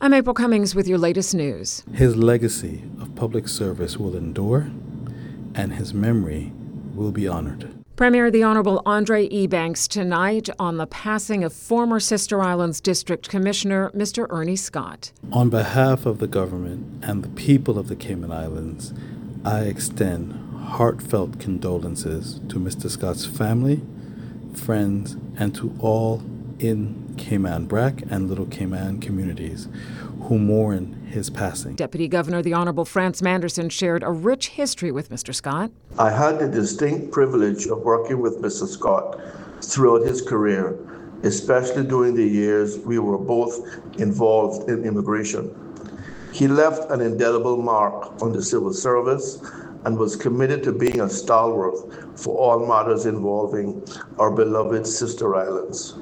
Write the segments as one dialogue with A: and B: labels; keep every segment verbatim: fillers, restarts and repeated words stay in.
A: I'm April Cummings with your latest news.
B: His legacy of public service will endure, and his memory will be honored.
A: Premier the Honorable Andre E. Banks tonight on the passing of former Sister Islands District Commissioner Mister Ernie Scott.
B: On behalf of the government and the people of the Cayman Islands, I extend heartfelt condolences to Mister Scott's family, friends, and to all in Cayman Brac and Little Cayman communities who mourn his passing.
A: Deputy Governor the Honorable Frans Manderson shared a rich history with Mister Scott.
C: I had the distinct privilege of working with Mister Scott throughout his career, especially during the years we were both involved in immigration. He left an indelible mark on the civil service and was committed to being a stalwart for all matters involving our beloved sister islands.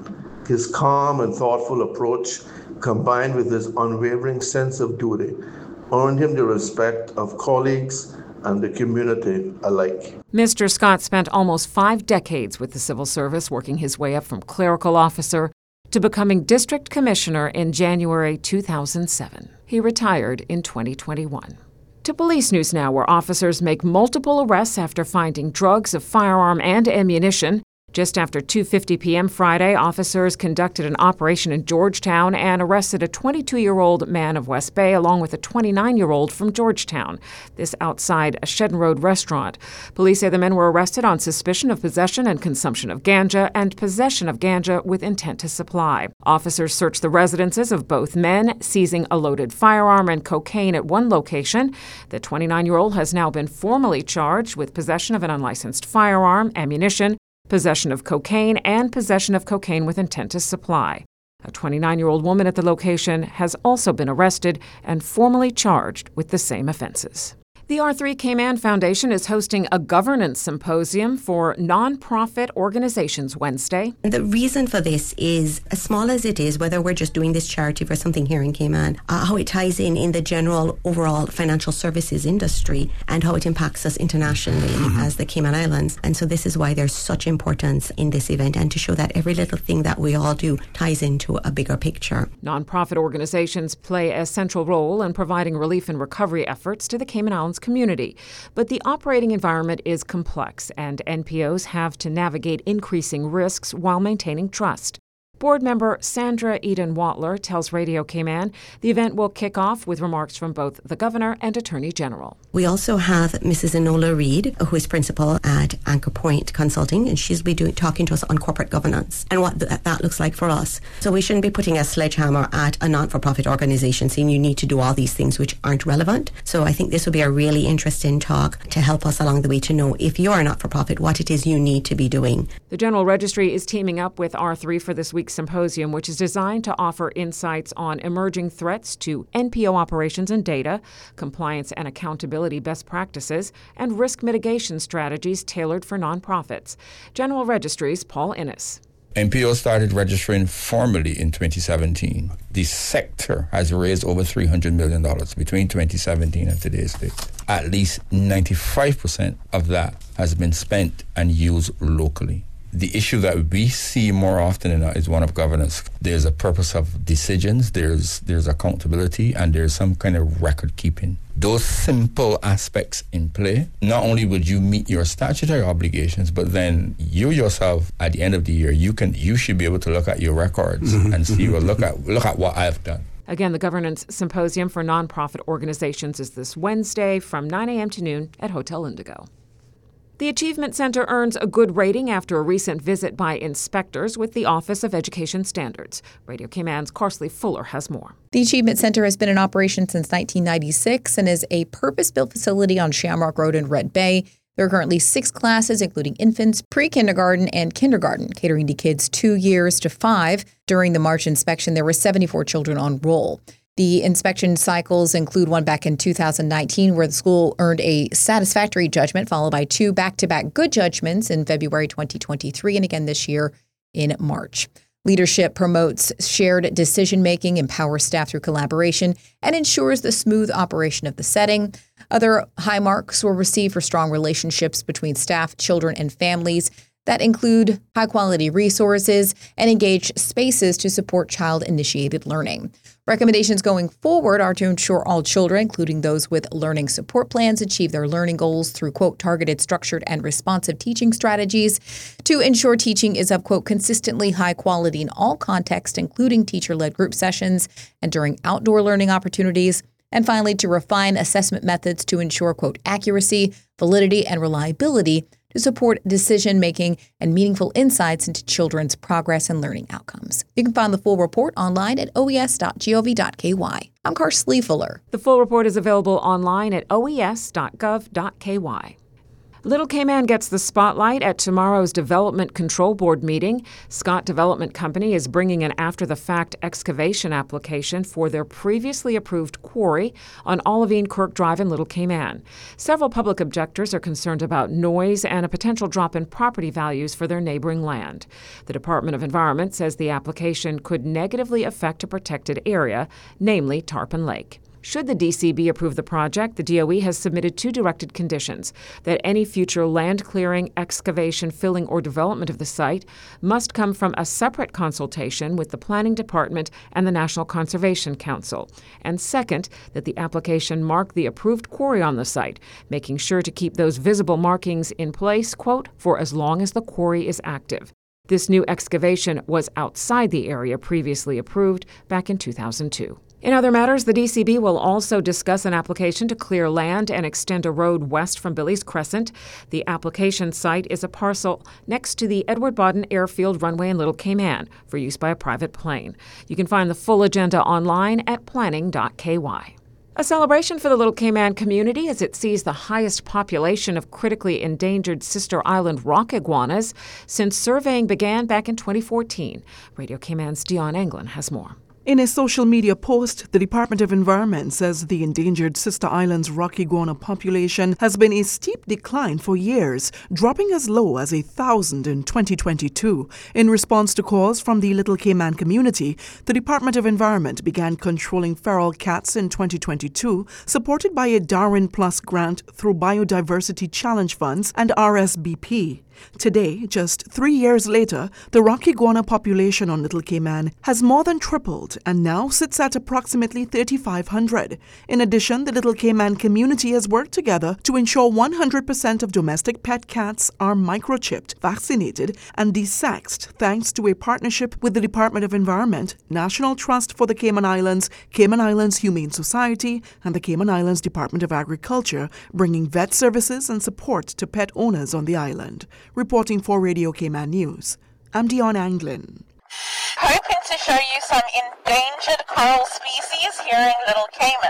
C: His calm and thoughtful approach, combined with his unwavering sense of duty, earned him the respect of colleagues and the community alike.
A: Mister Scott spent almost five decades with the civil service, working his way up from clerical officer to becoming district commissioner in January two thousand seven. He retired in twenty twenty-one. To police news now, where officers make multiple arrests after finding drugs, a firearm, and ammunition. Just after two fifty p.m. Friday, officers conducted an operation in Georgetown and arrested a twenty-two-year-old man of West Bay along with a twenty-nine-year-old from Georgetown. This outside a Shedden Road restaurant. Police say the men were arrested on suspicion of possession and consumption of ganja and possession of ganja with intent to supply. Officers searched the residences of both men, seizing a loaded firearm and cocaine at one location. The twenty-nine-year-old has now been formally charged with possession of an unlicensed firearm, ammunition, possession of cocaine, and possession of cocaine with intent to supply. A twenty-nine-year-old woman at the location has also been arrested and formally charged with the same offenses. The R three Cayman Foundation is hosting a governance symposium for nonprofit organizations Wednesday.
D: The reason for this is, as small as it is, whether we're just doing this charity for something here in Cayman, uh, how it ties in in the general overall financial services industry and how it impacts us internationally mm-hmm. as the Cayman Islands. And so this is why there's such importance in this event, and to show that every little thing that we all do ties into a bigger picture.
A: Nonprofit organizations play a central role in providing relief and recovery efforts to the Cayman Islands community. But the operating environment is complex, and N P Os have to navigate increasing risks while maintaining trust. Board member Sandra Eden-Watler tells Radio Cayman the event will kick off with remarks from both the governor and attorney general.
D: We also have Missus Enola Reid, who is principal at Anchor Point Consulting, and she'll be doing, talking to us on corporate governance and what th- that looks like for us. So we shouldn't be putting a sledgehammer at a non-for-profit organization saying you need to do all these things which aren't relevant. So I think this will be a really interesting talk to help us along the way to know, if you're a not-for-profit, what it is you need to be doing.
A: The General Registry is teaming up with R three for this week's symposium, which is designed to offer insights on emerging threats to N P O operations and data, compliance and accountability best practices, and risk mitigation strategies tailored for nonprofits. General Registry's Paul Innes.
E: N P O started registering formally in twenty seventeen. The sector has raised over three hundred million dollars between twenty seventeen and today's date. At least ninety-five percent of that has been spent and used locally. The issue that we see more often than not is one of governance. There's a purpose of decisions, there's there's accountability, and there's some kind of record keeping. Those simple aspects in play, not only would you meet your statutory obligations, but then you yourself, at the end of the year, you can you should be able to look at your records mm-hmm. and see, well, look at look at what I've done.
A: Again, the Governance Symposium for Nonprofit Organizations is this Wednesday from nine a.m. to noon at Hotel Indigo. The Achievement Center earns a good rating after a recent visit by inspectors with the Office of Education Standards. Radio Cayman's Carsley Fuller has more.
F: The Achievement Center has been in operation since nineteen ninety-six and is a purpose-built facility on Shamrock Road in Red Bay. There are currently six classes, including infants, pre-kindergarten, and kindergarten, catering to kids two years to five. During the March inspection, there were seventy-four children on roll. The inspection cycles include one back in two thousand nineteen, where the school earned a satisfactory judgment, followed by two back-to-back good judgments in February twenty twenty-three and again this year in March. Leadership promotes shared decision-making, empowers staff through collaboration, and ensures the smooth operation of the setting. Other high marks were received for strong relationships between staff, children, and families. that include high-quality resources and engaged spaces to support child-initiated learning. Recommendations going forward are to ensure all children, including those with learning support plans, achieve their learning goals through, quote, targeted, structured, and responsive teaching strategies, to ensure teaching is of, quote, consistently high quality in all contexts, including teacher-led group sessions and during outdoor learning opportunities, and finally, to refine assessment methods to ensure, quote, accuracy, validity, and reliability to support decision-making and meaningful insights into children's progress and learning outcomes. You can find the full report online at o e s dot gov dot k y. I'm Karshlee Fuller.
A: The full report is available online at o e s dot gov dot k y. Little Cayman gets the spotlight at tomorrow's Development Control Board meeting. Scott Development Company is bringing an after-the-fact excavation application for their previously approved quarry on Olivine Kirk Drive in Little Cayman. Several public objectors are concerned about noise and a potential drop in property values for their neighboring land. The Department of Environment says the application could negatively affect a protected area, namely Tarpon Lake. Should the D C B approve the project, the D O E has submitted two directed conditions: that any future land clearing, excavation, filling, or development of the site must come from a separate consultation with the Planning Department and the National Conservation Council, and second, that the application mark the approved quarry on the site, making sure to keep those visible markings in place, quote, for as long as the quarry is active. This new excavation was outside the area previously approved back in two thousand two. In other matters, the D C B will also discuss an application to clear land and extend a road west from Billy's Crescent. The application site is a parcel next to the Edward Bodden Airfield runway in Little Cayman for use by a private plane. You can find the full agenda online at planning dot k y. A celebration for the Little Cayman community as it sees the highest population of critically endangered sister island rock iguanas since surveying began back in twenty fourteen. Radio Cayman's Dion Anglin has more.
G: In a social media post, the Department of Environment says the endangered Sister Islands rock iguana population has been in steep decline for years, dropping as low as a thousand in twenty twenty-two. In response to calls from the Little Cayman community, the Department of Environment began controlling feral cats in twenty twenty-two, supported by a Darwin Plus grant through Biodiversity Challenge Funds and R S B P. Today, just three years later, the rock iguana population on Little Cayman has more than tripled and now sits at approximately thirty-five hundred. In addition, the Little Cayman community has worked together to ensure one hundred percent of domestic pet cats are microchipped, vaccinated, and desexed thanks to a partnership with the Department of Environment, National Trust for the Cayman Islands, Cayman Islands Humane Society, and the Cayman Islands Department of Agriculture, bringing vet services and support to pet owners on the island. Reporting for Radio Cayman News, I'm Dion Anglin.
H: Hoping to show you some endangered coral species here in Little Cayman.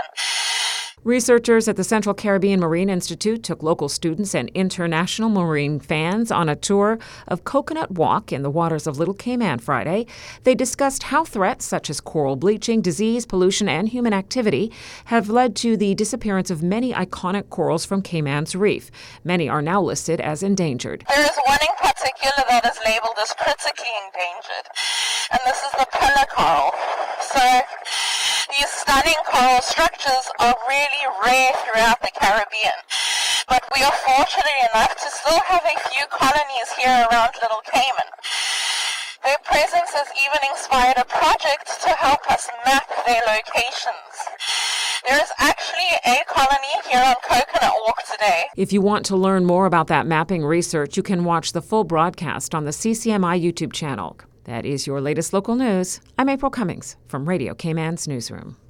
A: Researchers at the Central Caribbean Marine Institute took local students and international marine fans on a tour of Coconut Walk in the waters of Little Cayman Friday. They discussed how threats such as coral bleaching, disease, pollution, and human activity have led to the disappearance of many iconic corals from Cayman's reef. Many are now listed as endangered.
H: There is one in particular that is labeled as critically endangered, and this is the pillar coral. So these stunning coral structures are really rare throughout the Caribbean, but we are fortunate enough to still have a few colonies here around Little Cayman. Their presence has even inspired a project to help us map their locations. There is actually a colony here on Coconut Walk today.
A: If you want to learn more about that mapping research, you can watch the full broadcast on the C C M I YouTube channel. That is your latest local news. I'm April Cummings from Radio Cayman's Newsroom.